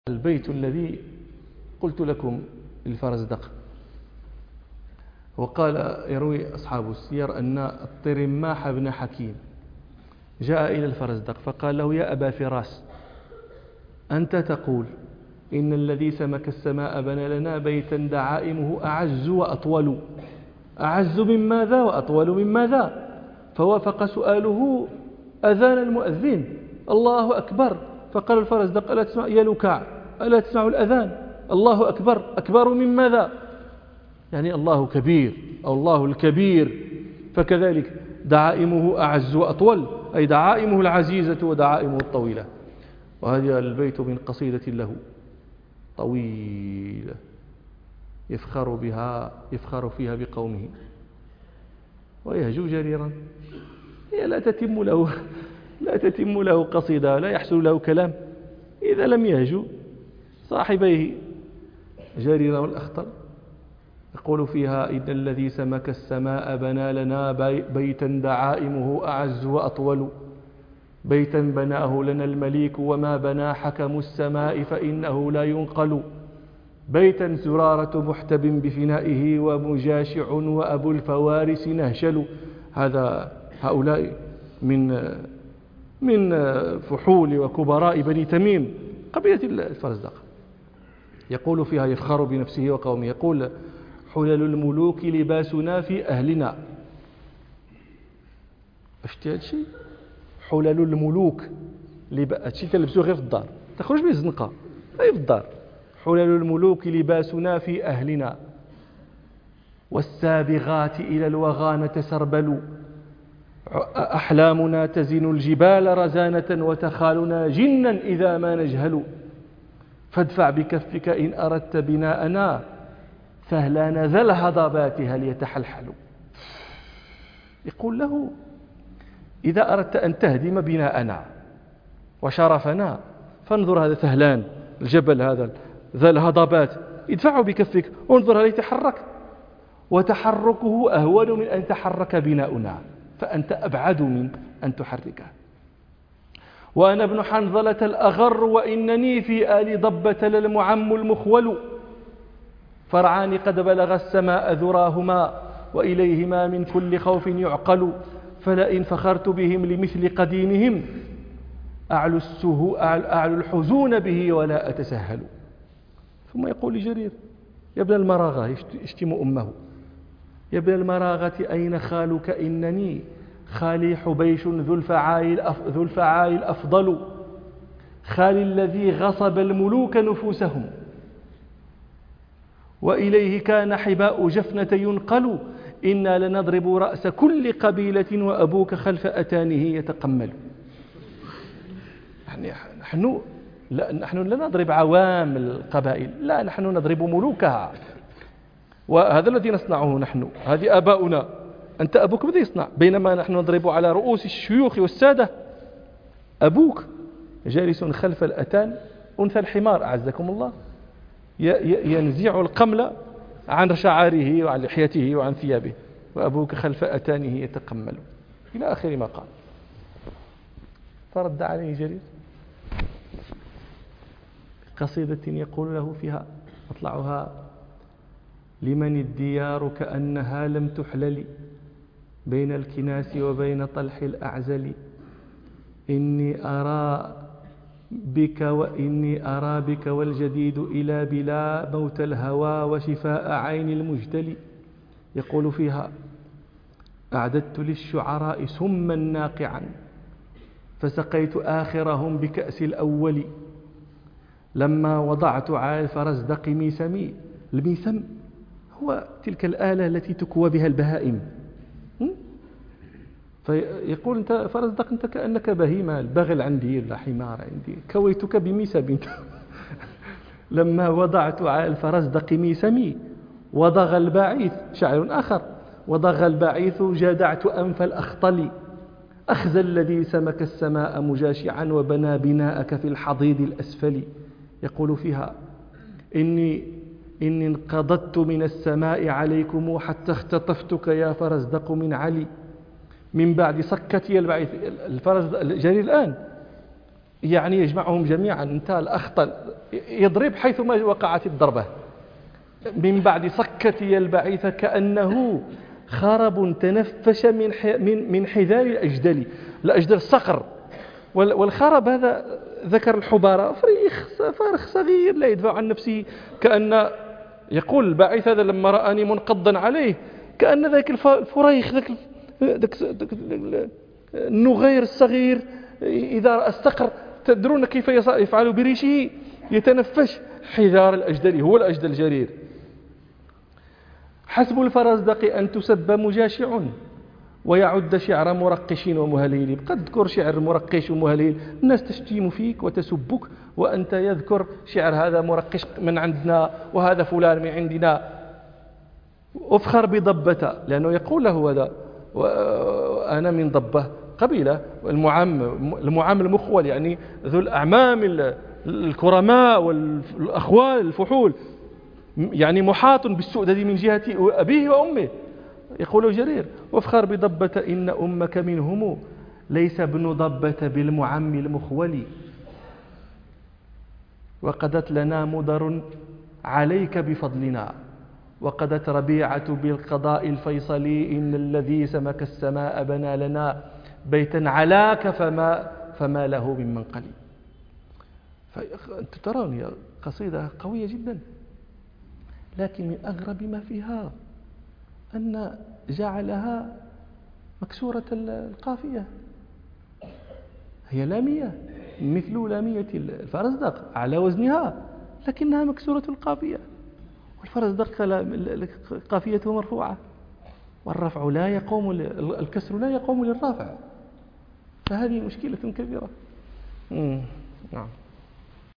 البيت الذي قلت لكم الفرزدق، وقال يروي أصحاب السير أن الطرماح بن حكيم جاء إلى الفرزدق فقال له: يا أبا فراس، أنت تقول إن الذي سمك السماء بنى لنا بيتا دعائمه أعز وأطول، أعز من ماذا وأطول من ماذا؟ فوافق سؤاله أذان المؤذن: الله أكبر. فقال الفرزدق: ألا تسمع يا لكاع، ألا تسمع الأذان؟ الله أكبر، أكبر من ماذا؟ يعني الله كبير أو الله الكبير. فكذلك دعائمه أعز وأطول، أي دعائمه العزيزة ودعائمه الطويلة. وهذا البيت من قصيدة له طويلة يفخر فيها بقومه ويهجو جريرا. هي لا تتم له قصيدة، لا يحصل له كلام إذا لم يهجو صاحبيه جريرا والأخطل. يقول فيها: إن الذي سمك السماء بنى لنا بيتا دعائمه أعز وأطول، بيتا بناه لنا المليك وما بنى حكم السماء فإنه لا ينقل، بيتا زرارة محتب بفنائه ومجاشع وأبو الفوارس نهشل. هؤلاء من فحول وكبراء بني تميم قبيلة الفرزدق. يقول فيها يفخر بنفسه وقومه، يقول: حلل الملوك لباسنا في أهلنا. اشتي هذا الشيء؟ حلل الملوك هادشي تلبسوه غير في الدار، تخرج من الزنقة غير في الدار. حلل الملوك لباسنا في أهلنا، والسابغات إلى الوغى نتسربل، أحلامنا تزن الجبال رزانة وتخالنا جنا إذا ما نجهل، فادفع بكفك إن أردت بناءنا، فهلان ذا الهضبات هل يتحلحل. يقول له: إذا أردت أن تهدم بناءنا وشرفنا فانظر هذا فهلان الجبل هذا ذا الهضبات، ادفعه بكفك وانظر هل يتحرك، وتحركه أهون من أن تحرك بناؤنا، فأنت أبعد من أن تحركه. وأنا ابن حنظلة الأغر وإنني في آل ضبة للمعم المخول، فرعان قد بلغ السماء ذراهما وإليهما من كل خوف يعقل، فلئن فخرت بهم لمثل قديمهم أعلو الحزون به ولا أتسهل. ثم يقول لجرير: يا ابن المراغة، يشتم أمه: يا ابن المراغة أين خالك؟ إنني خالي حبيش ذو الفعال الأفضل، خالي الذي غصب الملوك نفوسهم وإليه كان حباء جفنة ينقل، إنا لنضرب رأس كل قبيلة وأبوك خلف أتانه يتقمل. يعني نحن لا نضرب عوام القبائل، لا، نحن نضرب ملوكها، وهذا الذي نصنعه نحن. هذه آباؤنا، أنت أبوك ماذا يصنع؟ بينما نحن نضرب على رؤوس الشيوخ والسادة، أبوك جالس خلف الأتان أنثى الحمار أعزكم الله، ينزع القمل عن شعاره وعن لحيته وعن ثيابه، وأبوك خلف أتانه يتقمل، إلى آخر ما قال. فرد عليه جرير قصيدة يقول له فيها أطلعها: لمن الديار كأنها لم تحلل بين الكناس وبين طلح الأعزل، إني أرى بك والجديد إلى بلا موت الهوى وشفاء عين المجتل. يقول فيها: أعددت للشعراء سما ناقعا فسقيت آخرهم بكأس الأول، لما وضعت على الفرزدق ميسمي. الميسم هو تلك الآلة التي تكوى بها البهائم. فيقول: أنت فرزدق، أنت كأنك بهيمة، البغل عندي ولا حمار عندي، كويتك بميسم. لما وضعت على الفرزدق ميسمي وضغ البعيث، شعر آخر: وضغ البعيث جدعت أنف الأخطل، أخزى الذي سمك السماء مجاشعا وبنى بناءك في الحضيض الأسفل. يقول فيها: إني انقضت من السماء عليكم حتى اختطفتك يا فرزدق من علي، من بعد سكتي البعيث. الفرزدق جرير الآن يعني يجمعهم جميعا. انت الأخطل يضرب حيثما وقعت الضربة، من بعد سكتي البعيث كأنه خرب تنفش من حذاء الأجدل. الأجدل الصقر، والخرب هذا ذكر الحبارة، فارخ صغير لا يدفع عن نفسه. كأن يقول الباعث هذا لما رآني منقضا عليه كأن ذاك الفريخ، ذاك النغير الصغير إذا رأى الصقر، تدرون كيف يفعل بريشه؟ يتنفش حذار الأجدل، هو الأجدل جرير. حسب الفرزدق أن تسب مجاشع ويعد شعر مرقش ومهليل. قد تذكر شعر مرقش ومهليل، الناس تشتم فيك وتسبك، وأنت يذكر شعر هذا مرقش من عندنا وهذا فلان من عندنا. أفخر بضبة، لأنه يقول له هذا أنا من ضبة قبيلة، المعام المخول، يعني ذو الأعمام الكرماء والأخوال الفحول، يعني محاط بالسؤدد من جهة أبيه وأمه. يقول جرير: وافخر بضبة إن أمك منهم ليس ابن ضبة بالمعم المخول. وقدت لنا مدر عليك بفضلنا، وقدت ربيعة بالقضاء الفيصلي. إن الذي سمك السماء بنى لنا بيتا علاك فما له من منقل. فأنت ترون هي قصيدة قوية جدا، لكن من أغرب ما فيها أن جعلها مكسورة القافية، هي لامية مثل لامية الفرزدق على وزنها، لكنها مكسورة القافية. والفرزدق قافيته مرفوعة، والرفع لا يقوم، الكسر لا يقوم للرافع، فهذه مشكلة كبيرة. نعم.